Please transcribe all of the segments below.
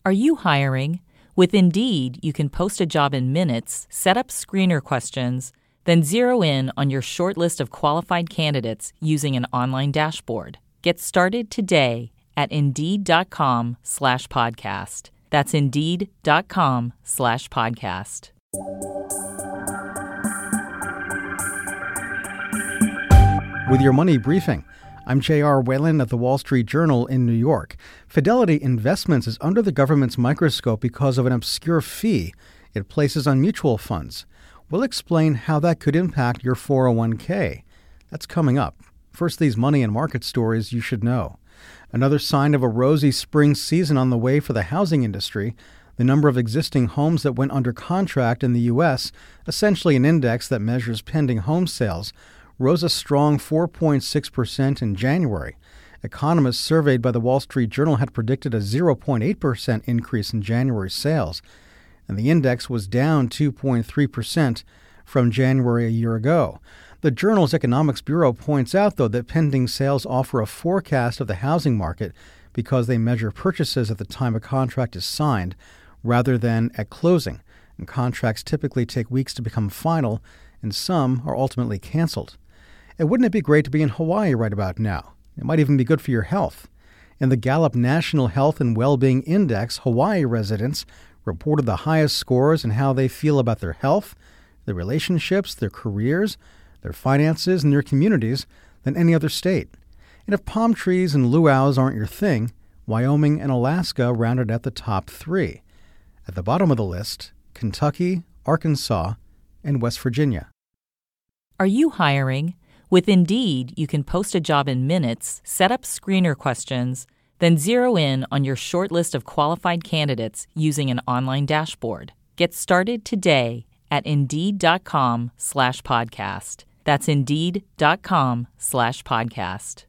Are you hiring? With Indeed, you can post a job in minutes, set up screener questions, then zero in on your short list of qualified candidates using an online dashboard. Get started today at Indeed.com/podcast. That's Indeed.com/podcast. With your money briefing, I'm J.R. Whalen at the Wall Street Journal in New York. Fidelity Investments is under the government's microscope because of an obscure fee it places on mutual funds. We'll explain how that could impact your 401k. That's coming up. First, these money and market stories you should know. Another sign of a rosy spring season on the way for the housing industry. The number of existing homes that went under contract in the U.S., essentially an index that measures pending home sales, rose a strong 4.6% in January. Economists surveyed by the Wall Street Journal had predicted a 0.8% increase in January sales, and the index was down 2.3% from January a year ago. The Journal's Economics Bureau points out, though, that pending sales offer a forecast of the housing market because they measure purchases at the time a contract is signed rather than at closing, and contracts typically take weeks to become final, and some are ultimately canceled. And wouldn't it be great to be in Hawaii right about now? It might even be good for your health. In the Gallup National Health and Well-Being Index, Hawaii residents reported the highest scores in how they feel about their health, their relationships, their careers, their finances, and their communities than any other state. And if palm trees and luau's aren't your thing, Wyoming and Alaska rounded at the top 3. At the bottom of the list, Kentucky, Arkansas, and West Virginia. Are you hiring? With Indeed, you can post a job in minutes, set up screener questions, then zero in on your short list of qualified candidates using an online dashboard. Get started today at Indeed.com/podcast. That's Indeed.com/podcast.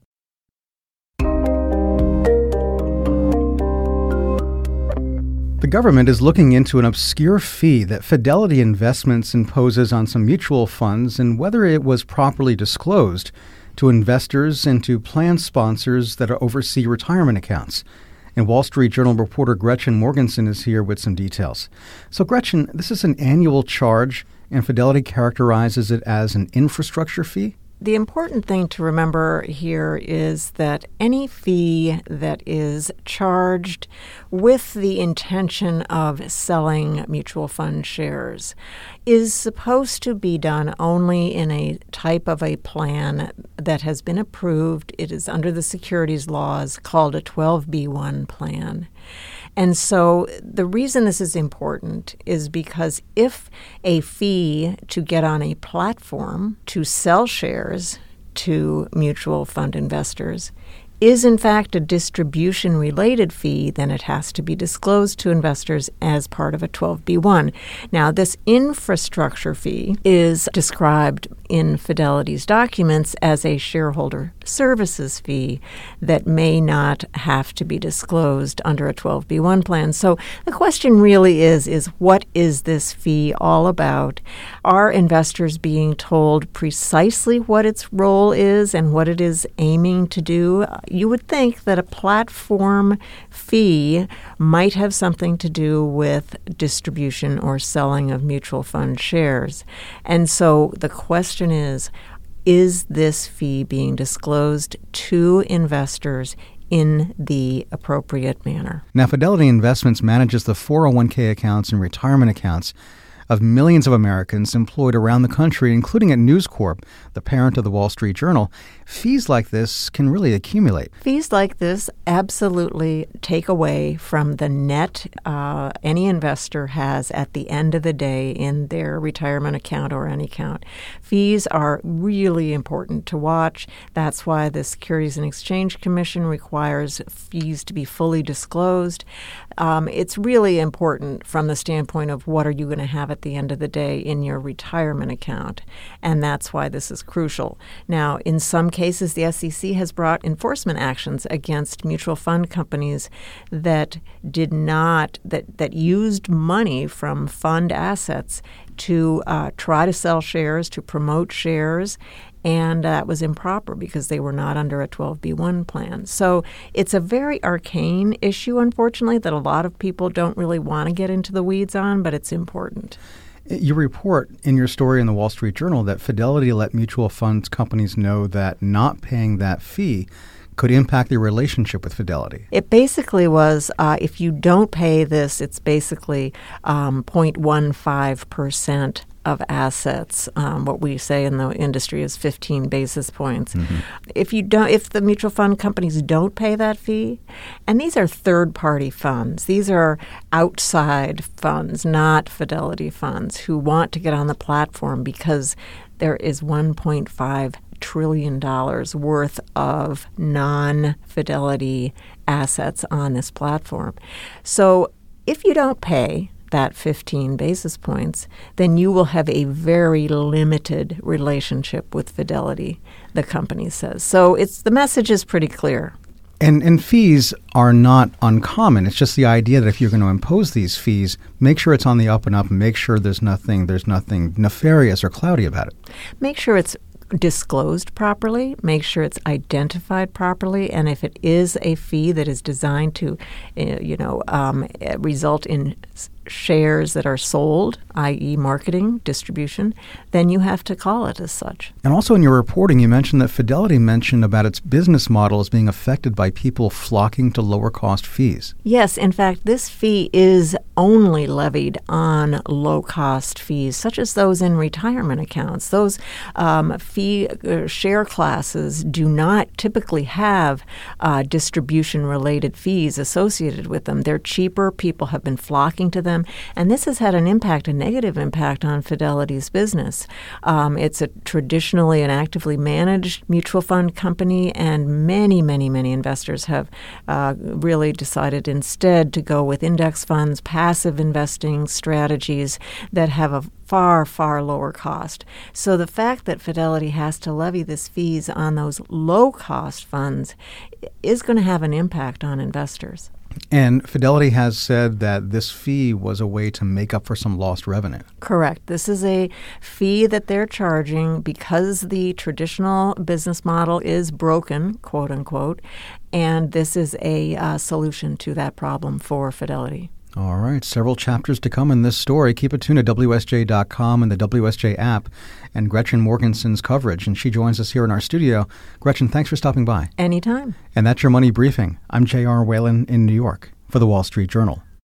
The government is looking into an obscure fee that Fidelity Investments imposes on some mutual funds and whether it was properly disclosed to investors and to plan sponsors that oversee retirement accounts. And Wall Street Journal reporter Gretchen Morgensen is here with some details. So Gretchen, this is an annual charge, and Fidelity characterizes it as an infrastructure fee? The important thing to remember here is that any fee that is charged with the intention of selling mutual fund shares is supposed to be done only in a type of a plan that has been approved. It is under the securities laws called a 12b1 plan. And so the reason this is important is because if a fee to get on a platform to sell shares to mutual fund investors is in fact a distribution-related fee, then it has to be disclosed to investors as part of a 12b1. Now, this infrastructure fee is described in Fidelity's documents as a shareholder services fee that may not have to be disclosed under a 12b1 plan. So the question really is what is this fee all about? Are investors being told precisely what its role is and what it is aiming to do? You would think that a platform fee might have something to do with distribution or selling of mutual fund shares. And so the question is this fee being disclosed to investors in the appropriate manner? Now, Fidelity Investments manages the 401k accounts and retirement accounts of millions of Americans employed around the country, including at News Corp, the parent of the Wall Street Journal. Fees like this can really accumulate. Fees like this absolutely take away from the net any investor has at the end of the day in their retirement account or any account. Fees are really important to watch. That's why the Securities and Exchange Commission requires fees to be fully disclosed. It's really important from the standpoint of what are you going to have at the end of the day in your retirement account, and that's why this is crucial. Now, in some cases, the SEC has brought enforcement actions against mutual fund companies that did not, that used money from fund assets to try to sell shares, to promote shares, and that was improper because they were not under a 12B1 plan. So it's a very arcane issue, unfortunately, that a lot of people don't really want to get into the weeds on, but it's important. You report in your story in the Wall Street Journal that Fidelity let mutual funds companies know that not paying that fee could impact their relationship with Fidelity. It basically was, if you don't pay this, it's basically 0.15% of assets. What we say in the industry is 15 basis points. Mm-hmm. If the mutual fund companies don't pay that fee, and these are third-party funds, these are outside funds, not Fidelity funds, who want to get on the platform because there is $1.5 trillion worth of non-Fidelity assets on this platform. So if you don't pay that 15 basis points, then you will have a very limited relationship with Fidelity, the company says. So the message is pretty clear. And fees are not uncommon. It's just the idea that if you're going to impose these fees, make sure it's on the up and up, and make sure there's nothing nefarious or cloudy about it. Make sure it's disclosed properly, make sure it's identified properly, and if it is a fee that is designed to, result in shares that are sold, i.e. marketing, distribution, then you have to call it as such. And also in your reporting, you mentioned that Fidelity mentioned about its business model as being affected by people flocking to lower cost fees. Yes, in fact, this fee is only levied on low-cost fees, such as those in retirement accounts. Those fee share classes do not typically have distribution-related fees associated with them. They're cheaper. People have been flocking to them. And this has had a negative impact on Fidelity's business. It's a traditionally and actively managed mutual fund company, and many, many, many investors have really decided instead to go with index funds, passive investing strategies that have a far, far lower cost. So the fact that Fidelity has to levy this fees on those low-cost funds is going to have an impact on investors. And Fidelity has said that this fee was a way to make up for some lost revenue. Correct. This is a fee that they're charging because the traditional business model is broken, quote unquote, and this is a solution to that problem for Fidelity. All right. Several chapters to come in this story. Keep it tuned at WSJ.com and the WSJ app and Gretchen Morganson's coverage. And she joins us here in our studio. Gretchen, thanks for stopping by. Anytime. And that's your Money Briefing. I'm J.R. Whalen in New York for the Wall Street Journal.